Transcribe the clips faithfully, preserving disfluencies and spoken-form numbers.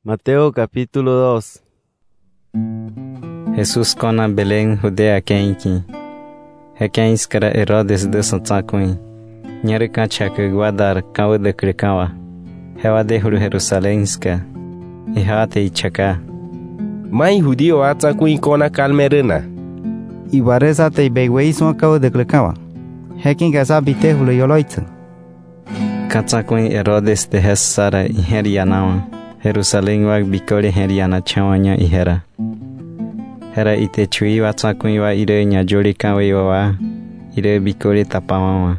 Mateo capítulo dos. Jesús cona Belén, Judea kenki. Hekens kara Herodes de Santacuin. Nyere kachaka guardar kawa de krikawa. Hewa de huru Jerusalemska. Ihate ichaka. Mai judío atzacuin cona calmerena. Ibareza te begueismo kawa de krikawa. Hekin gasa bite hulu yoloitza. Katzacuin Herodes de Hesara iherianawa. Jerusalem wag bikore heriana chawanya ihera. Hera ite chui wa tsakui wa ire nyajori kawe wa ire bikore tapawa.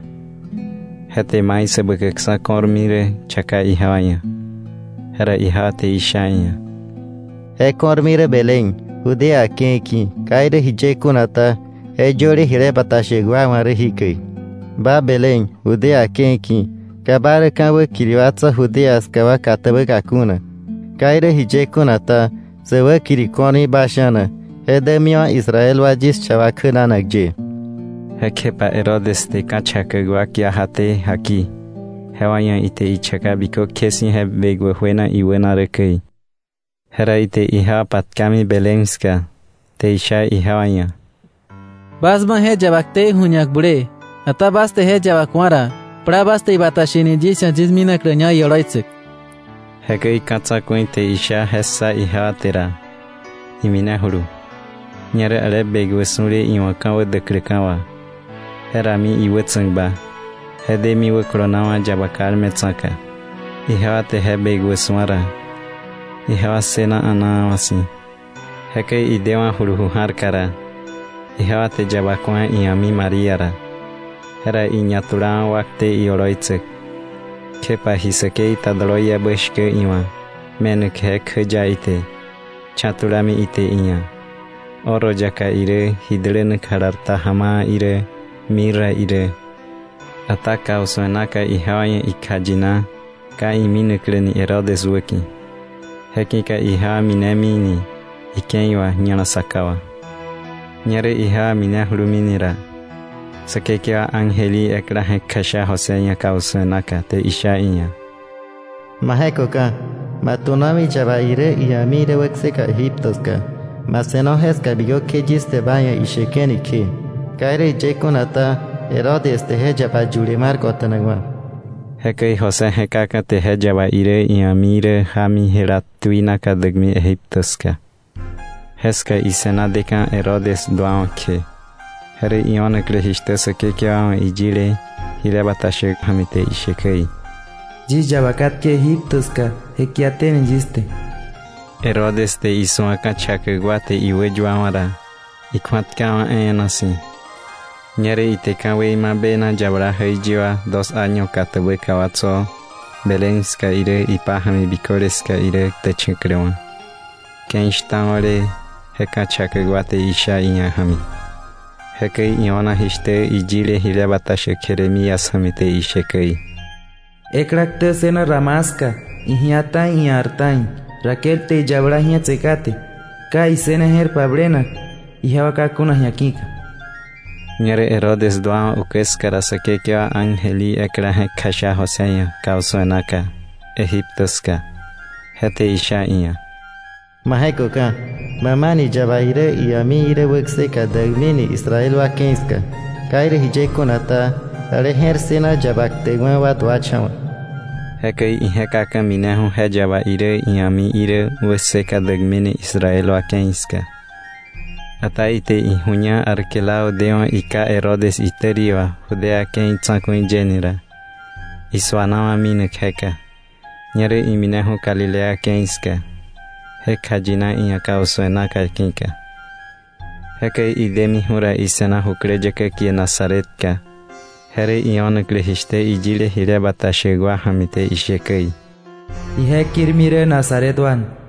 Hete mai sebekeksa kormire chaka ihawanya. Hera ihate ishanya. He kormire Belén, Judea kenki, kaire hije kunata, he jori hire batashe gwa mare hikei. Ba Belén, Judea kenki, kabare kawe kiriwatsa Judea skawa katabe kakuna. Kaire hije kunata, sewe kirikoni bashana, edemia Israel wajis chawakuna nagje. Hekepa Herodes te kachaka guakia hate haki. Hewanya ite ichaka biko kesi he begwe huena iwena rekei. Hera ite iha patkami Belenska, te isha ihawanya. Basma he jabakte hunyak bure, ata baste he jabakwara, pra baste ibatashini jisha jizmina krenya yoroitsik. Hekei katsakuin te isha hessa iha tera. Imina huru. Nyere ale begwe suri iwakawa de krikawa. Hera mi iwetsangba. Hede mi wekronawa jabakar metsaka. Iha te he begwe swara. Iha sena anawasi. Hekei idewa huru harkara. Iha te jabakwa iami mariara. Hera inyatura wakte ioroitsik. Kepa hisakei tadaloya beshke iwa. Menuk hek jaite. Chaturami ite inya. Oro jaka ire hidren kararta hama ire. Mira ire. Ataka uswenaka ihawanya ikajina. Ka iminukleni Herodes weki. Hekika iha minemini. Ikenwa nyana sakawa. Nyere iha minehuluminira. Sakekia angeli ekra hekasha hosenya kauswenaka te isha inya. Mahekoka, matunami chavaire y amire wexeka Egiptoska. Masenoheska bigo kejis te vaya y shekeni ke. Kaire jekunata Herodes te hejaba julimar kotanagwa. Hekei Jose hekaka te hejaba ire y amire hami heratuinaka degmi Egiptoska. Heska isena deka Herodes doan ke. Here ione krehiste sakekia ijile hilebatashe hamite ishekei. Jis jabakat ke Egiptoska, hekiaten jiste. Herodes te iso akachake guate iwe juamara. Ikwatkawa enasi. Nyere itekawe ima bena jabra heijiwa dos años katawe kawatso. Belenska ire ipahami bikoreska ire techekrewa. Kenshtamare hekachake guate isha inyahami. Hekei iona histe ijile hilebatashe Jeremías hamite ishekei. Ekrakte sena ramaska, ihiatain y artain, Raquel te jabra hiya tsekate, ka isena her pabrena, ihawaka kuna hiakika. Nyere Herodes doa ukeskara sakekia angeli ekrahe kasha hosenya kauswenaka, Egiptoska. Hete isha inya. Mahekoka, mamani javaire y amire wexeka dagmini Israel wakenska. Kaire hije kunata, aleher sena jabaktegwa wa dwachawa. Hekei ihekaka minehu hejaba ire iami ire weseka degmini Israel wakenska. Ata ite ihunya arkelao dewa ika Herodes iteriwa Judea ken tsakuin genera. Iswanawa minuk heka. Nyere iminehu Galilea kenska. Heka jina inyaka uswenaka kinka. Hekei idemi hura isena hukrejeke kie Nazaretka. Here ione klehiste ijile hirebata shegwa hamite ishekei. Ihe kirmire Nazaretwan.